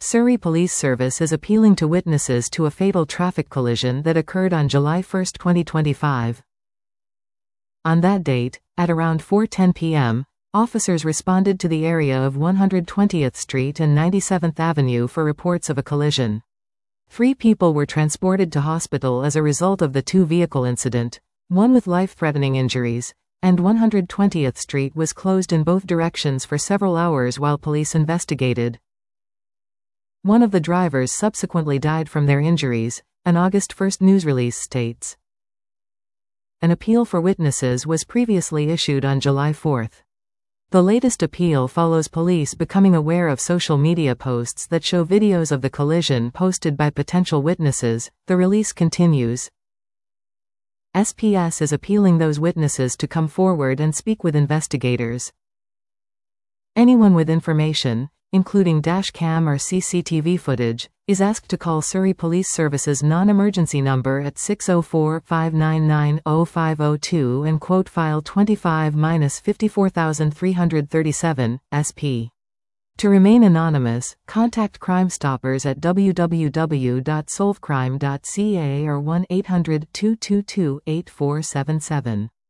Surrey Police Service is appealing to witnesses to a fatal traffic collision that occurred on July 1, 2025. On that date, at around 4:10 p.m., officers responded to the area of 120th Street and 97th Avenue for reports of a collision. 3 people were transported to hospital as a result of the two-vehicle incident, one with life-threatening injuries, and 120th Street was closed in both directions for several hours while police investigated. One of the drivers subsequently died from their injuries, an August 1 news release states. An appeal for witnesses was previously issued on July 4. The latest appeal follows police becoming aware of social media posts that show videos of the collision posted by potential witnesses. The release continues. SPS is appealing those witnesses to come forward and speak with investigators. Anyone with information, including dash cam or CCTV footage, is asked to call Surrey Police Service's non-emergency number at 604-599-0502 and quote file 25-54337, SP. To remain anonymous, contact Crime Stoppers at www.solvecrime.ca or 1-800-222-8477.